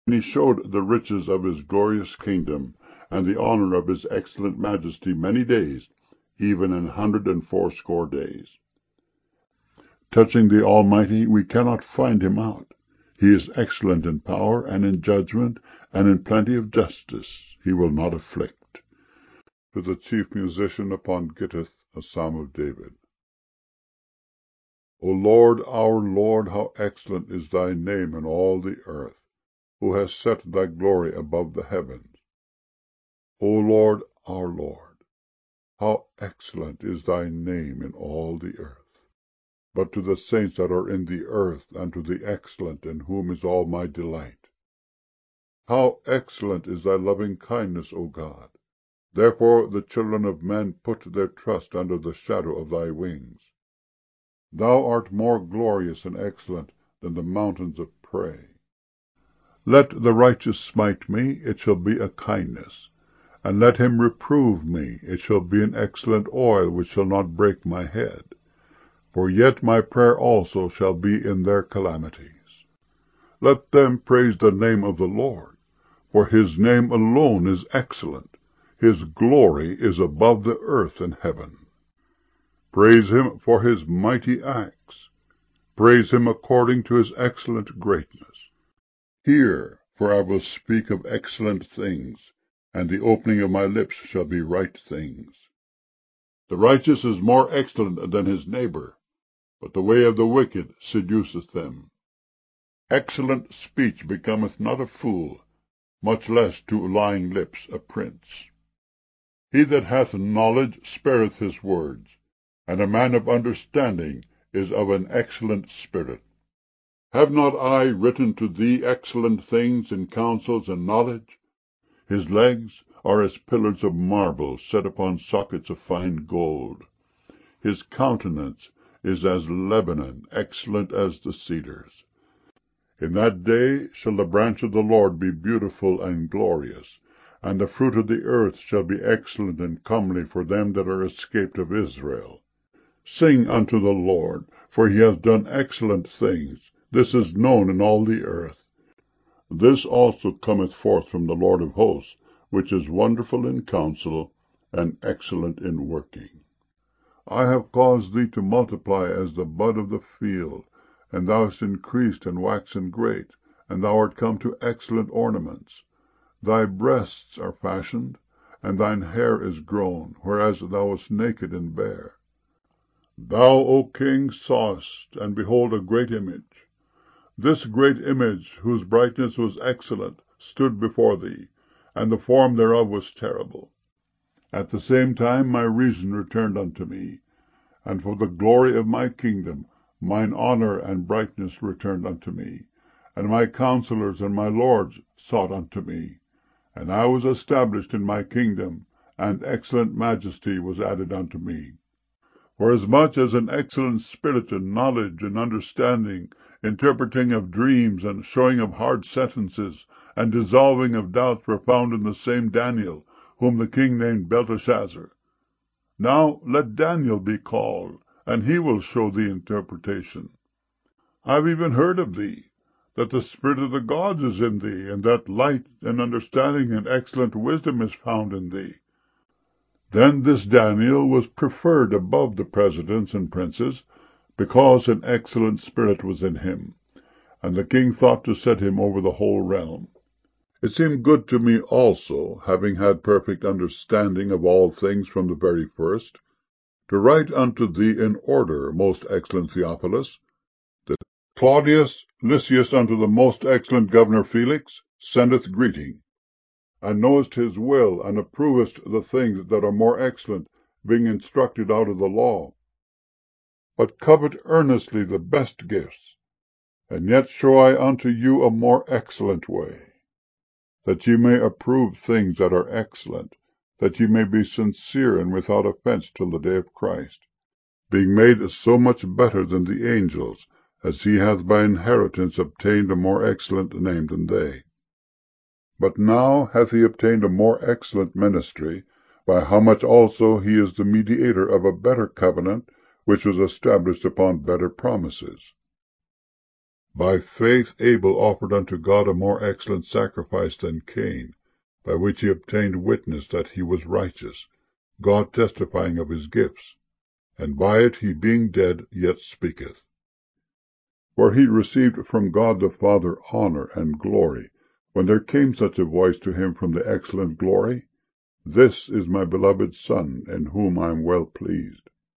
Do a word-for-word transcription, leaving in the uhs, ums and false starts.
And he showed the riches of his glorious kingdom, and the honor of his excellent majesty many days, even an hundred and fourscore days. Touching the Almighty, we cannot find him out. He is excellent in power, and in judgment, and in plenty of justice. He will not afflict. To the chief musician upon Gittith, a psalm of David. O Lord, our Lord, how excellent is thy name in all the earth, who has set thy glory above the heavens. O Lord, our Lord, how excellent is thy name in all the earth. But to the saints that are in the earth, and to the excellent, in whom is all my delight. How excellent is thy loving kindness, O God! Therefore the children of men put their trust under the shadow of thy wings. Thou art more glorious and excellent than the mountains of prey. Let the righteous smite me, it shall be a kindness. And let him reprove me, it shall be an excellent oil, which shall not break my head. For yet my prayer also shall be in their calamities. Let them praise the name of the Lord, for his name alone is excellent. His glory is above the earth and heaven. Praise him for his mighty acts. Praise him according to his excellent greatness. Hear, for I will speak of excellent things, and the opening of my lips shall be right things. The righteous is more excellent than his neighbor, but the way of the wicked seduceth them. Excellent speech becometh not a fool, much less to lying lips a prince. He that hath knowledge spareth his words, and a man of understanding is of an excellent spirit. Have not I written to thee excellent things in counsels and knowledge? His legs are as pillars of marble set upon sockets of fine gold. His countenance is as Lebanon, excellent as the cedars. In that day shall the branch of the Lord be beautiful and glorious, and the fruit of the earth shall be excellent and comely for them that are escaped of Israel. Sing unto the Lord, for he has done excellent things. This is known in all the earth. This also cometh forth from the Lord of hosts, which is wonderful in counsel, and excellent in working. I have caused thee to multiply as the bud of the field, and thou hast increased and waxen great, and thou art come to excellent ornaments. Thy breasts are fashioned, and thine hair is grown, whereas thou wast naked and bare. Thou, O king, sawest, and behold a great image. This great image, whose brightness was excellent, stood before thee, and the form thereof was terrible. At the same time my reason returned unto me, and for the glory of my kingdom mine honor and brightness returned unto me, and my counselors and my lords sought unto me. And I was established in my kingdom, and excellent majesty was added unto me. Forasmuch as an excellent spirit and knowledge and understanding, interpreting of dreams and showing of hard sentences, and dissolving of doubts were found in the same Daniel, whom the king named Belteshazzar. Now let Daniel be called, and he will show thee interpretation. I have even heard of thee, that the spirit of the gods is in thee, and that light and understanding and excellent wisdom is found in thee. Then this Daniel was preferred above the presidents and princes, because an excellent spirit was in him, and the king thought to set him over the whole realm. It seemed good to me also, having had perfect understanding of all things from the very first, to write unto thee in order, most excellent Theophilus, that Claudius Lysias unto the most excellent governor Felix sendeth greeting, and knowest his will, and approvest the things that are more excellent, being instructed out of the law. But covet earnestly the best gifts, and yet show I unto you a more excellent way, that ye may approve things that are excellent, that ye may be sincere and without offense till the day of Christ, being made so much better than the angels, as he hath by inheritance obtained a more excellent name than they. But now hath he obtained a more excellent ministry, by how much also he is the mediator of a better covenant, which was established upon better promises. By faith Abel offered unto God a more excellent sacrifice than Cain, by which he obtained witness that he was righteous, God testifying of his gifts, and by it he being dead yet speaketh. For he received from God the Father honor and glory, when there came such a voice to him from the excellent glory, This is my beloved Son, in whom I am well pleased.